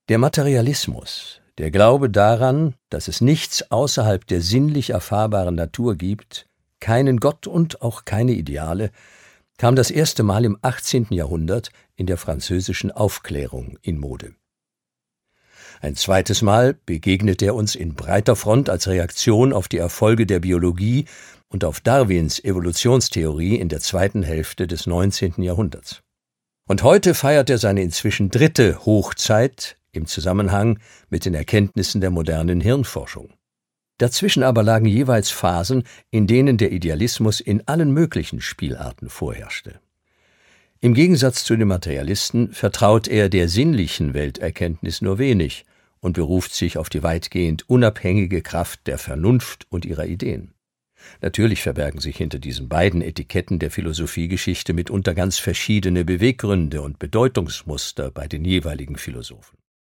Der Materialismus, der Glaube daran, dass es nichts außerhalb der sinnlich erfahrbaren Natur gibt, keinen Gott und auch keine Ideale, kam das erste Mal im 18. Jahrhundert in der französischen Aufklärung in Mode. Ein zweites Mal begegnet er uns in breiter Front als Reaktion auf die Erfolge der Biologie und auf Darwins Evolutionstheorie in der zweiten Hälfte des 19. Jahrhunderts. Und heute feiert er seine inzwischen dritte Hochzeit im Zusammenhang mit den Erkenntnissen der modernen Hirnforschung. Dazwischen aber lagen jeweils Phasen, in denen der Idealismus in allen möglichen Spielarten vorherrschte. Im Gegensatz zu den Materialisten vertraut er der sinnlichen Welterkenntnis nur wenig und beruft sich auf die weitgehend unabhängige Kraft der Vernunft und ihrer Ideen. Natürlich verbergen sich hinter diesen beiden Etiketten der Philosophiegeschichte mitunter ganz verschiedene Beweggründe und Bedeutungsmuster bei den jeweiligen Philosophen.